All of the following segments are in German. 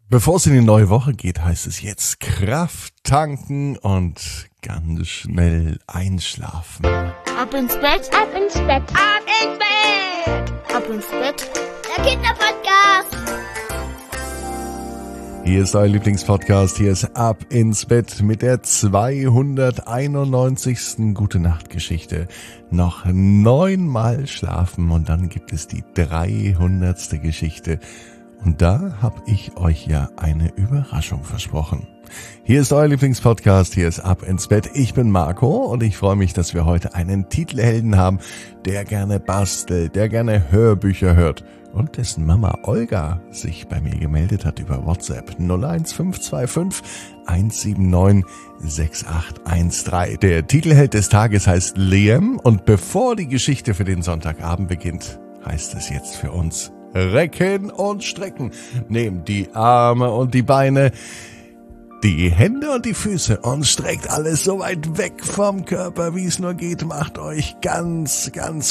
Bevor es in die neue Woche geht, heißt es jetzt Kraft tanken und ganz schnell einschlafen. Ab ins Bett, ab ins Bett, ab ins Bett, ab ins Bett. Der Kinderpodcast. Hier ist euer Lieblingspodcast, hier ist Ab ins Bett mit der 291. Gute-Nacht-Geschichte. Noch 9-mal schlafen und dann gibt es die 300. Geschichte. Und da habe ich euch ja eine Überraschung versprochen. Hier ist euer Lieblingspodcast, hier ist Ab ins Bett. Ich bin Marco und ich freue mich, dass wir heute einen Titelhelden haben, der gerne bastelt, der gerne Hörbücher hört und dessen Mama Olga sich bei mir gemeldet hat über WhatsApp 01525 179 6813. Der Titelheld des Tages heißt Liam und bevor die Geschichte für den Sonntagabend beginnt, heißt es jetzt für uns: Recken und strecken. Nehmt die Arme und die Beine, die Hände und die Füße und streckt alles so weit weg vom Körper, wie es nur geht. Macht euch ganz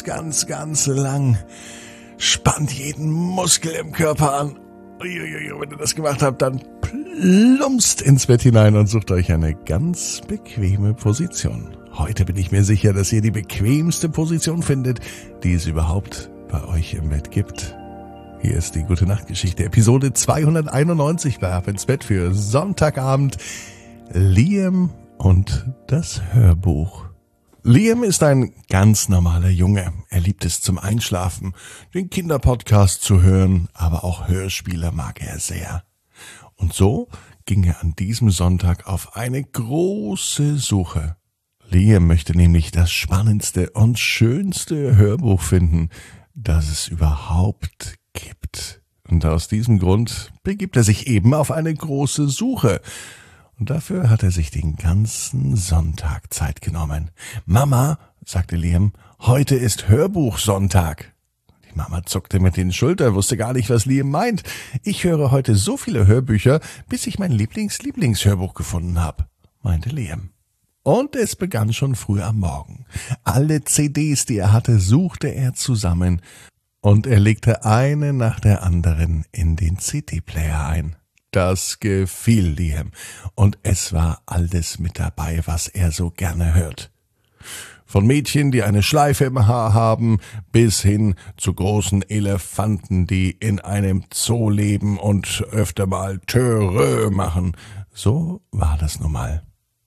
lang. Spannt jeden Muskel im Körper an. Wenn ihr das gemacht habt, dann plumpst ins Bett hinein und sucht euch eine ganz bequeme Position. Heute bin ich mir sicher, dass ihr die bequemste Position findet, die es überhaupt bei euch im Bett gibt. Hier ist die Gute-Nacht-Geschichte, Episode 291 bei Ab ins Bett für Sonntagabend. Liam und das Hörbuch. Liam ist ein ganz normaler Junge. Er liebt es zum Einschlafen, den Kinderpodcast zu hören, aber auch Hörspiele mag er sehr. Und so ging er an diesem Sonntag auf eine große Suche. Liam möchte nämlich das spannendste und schönste Hörbuch finden, das es überhaupt gibt. Und aus diesem Grund begibt er sich eben auf eine große Suche. Und dafür hat er sich den ganzen Sonntag Zeit genommen. Mama, sagte Liam, heute ist Hörbuchsonntag. Die Mama zuckte mit den Schultern, wusste gar nicht, was Liam meint. Ich höre heute so viele Hörbücher, bis ich mein Lieblingshörbuch gefunden habe, meinte Liam. Und es begann schon früh am Morgen. Alle CDs, die er hatte, suchte er zusammen. Und er legte eine nach der anderen in den CD-Player ein. Das gefiel Liam. Und es war alles mit dabei, was er so gerne hört. Von Mädchen, die eine Schleife im Haar haben, bis hin zu großen Elefanten, die in einem Zoo leben und öfter mal Törö machen. So war das nun mal.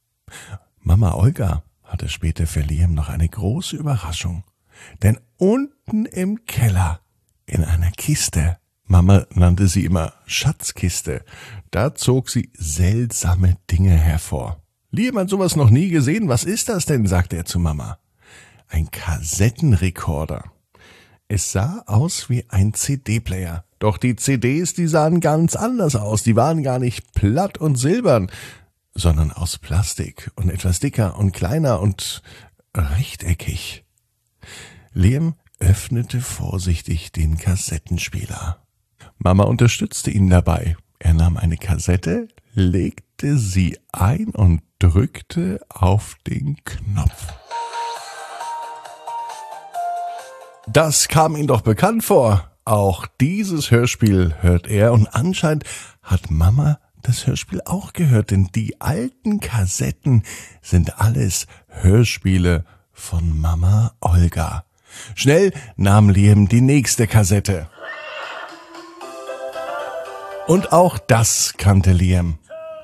Mama Olga hatte später für Liam noch eine große Überraschung. Denn unten im Keller, in einer Kiste, Mama nannte sie immer Schatzkiste, da zog sie seltsame Dinge hervor. Liam hat sowas noch nie gesehen. Was ist das denn, sagte er zu Mama. Ein Kassettenrekorder. Es sah aus wie ein CD-Player. Doch die CDs, die sahen ganz anders aus. Die waren gar nicht platt und silbern, sondern aus Plastik und etwas dicker und kleiner und rechteckig. Liam öffnete vorsichtig den Kassettenspieler. Mama unterstützte ihn dabei. Er nahm eine Kassette, legte sie ein und drückte auf den Knopf. Das kam ihm doch bekannt vor. Auch dieses Hörspiel hört er und anscheinend hat Mama das Hörspiel auch gehört, denn die alten Kassetten sind alles Hörspiele von Mama Olga. Schnell nahm Liam die nächste Kassette. Und auch das kannte Liam.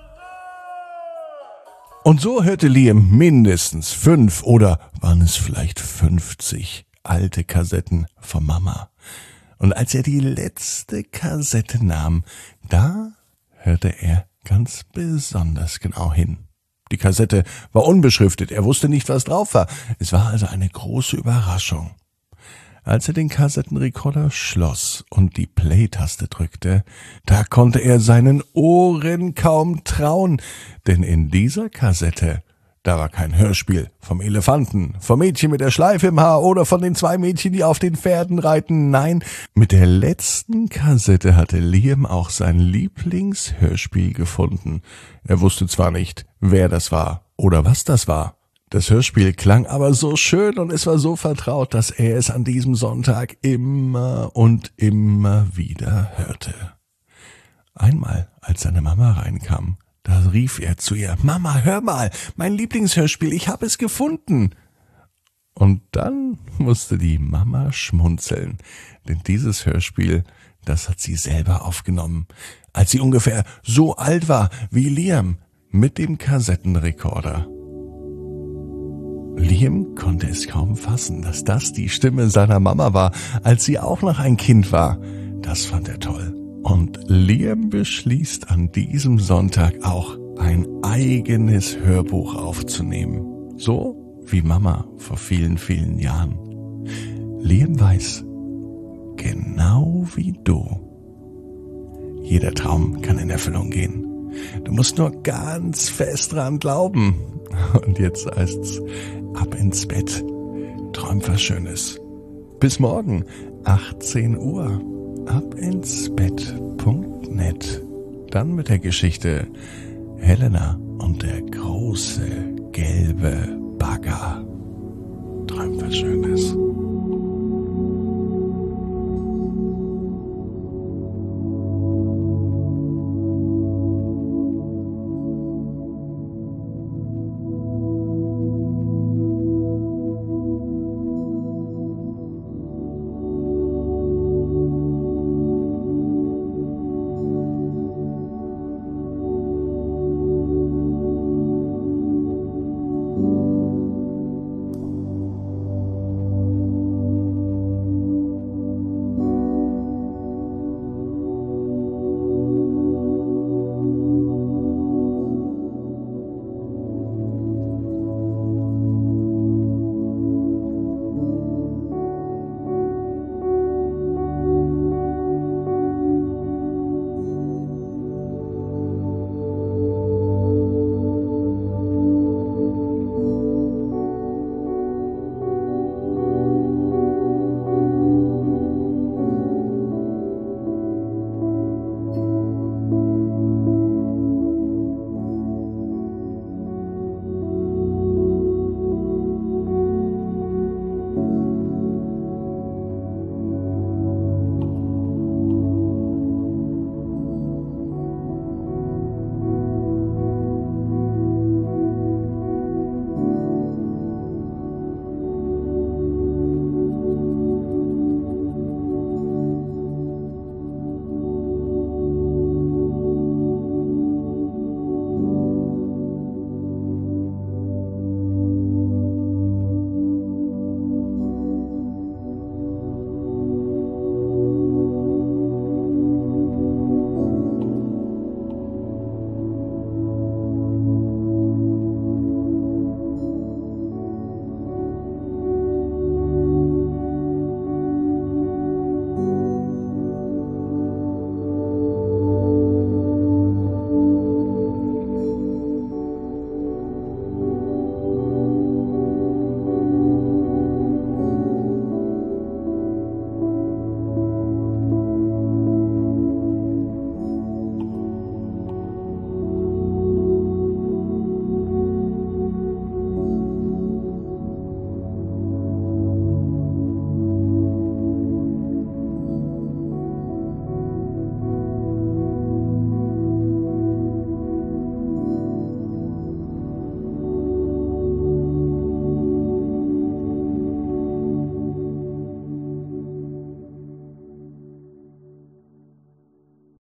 Und so hörte Liam mindestens 5 oder waren es vielleicht 50 alte Kassetten von Mama. Und als er die letzte Kassette nahm, da hörte er ganz besonders genau hin. Die Kassette war unbeschriftet, er wusste nicht, was drauf war. Es war also eine große Überraschung. Als er den Kassettenrekorder schloss und die Play-Taste drückte, da konnte er seinen Ohren kaum trauen, denn in dieser Kassette, da war kein Hörspiel vom Elefanten, vom Mädchen mit der Schleife im Haar oder von den 2 Mädchen, die auf den Pferden reiten. Nein, mit der letzten Kassette hatte Liam auch sein Lieblingshörspiel gefunden. Er wusste zwar nicht, wer das war oder was das war. Das Hörspiel klang aber so schön und es war so vertraut, dass er es an diesem Sonntag immer und immer wieder hörte. Einmal, als seine Mama reinkam, da rief er zu ihr: »Mama, hör mal, mein Lieblingshörspiel, ich habe es gefunden.« Und dann musste die Mama schmunzeln, denn dieses Hörspiel, das hat sie selber aufgenommen, als sie ungefähr so alt war wie Liam mit dem Kassettenrekorder. Liam konnte es kaum fassen, dass das die Stimme seiner Mama war, als sie auch noch ein Kind war. Das fand er toll. Und Liam beschließt an diesem Sonntag auch ein eigenes Hörbuch aufzunehmen. So wie Mama vor vielen, vielen Jahren. Liam weiß, genau wie du, jeder Traum kann in Erfüllung gehen. Du musst nur ganz fest dran glauben. Und jetzt heißt's ab ins Bett. Träum was Schönes. Bis morgen, 18 Uhr. abinsbett.net. Dann mit der Geschichte Helena und der große gelbe Bagger. Träum was Schönes.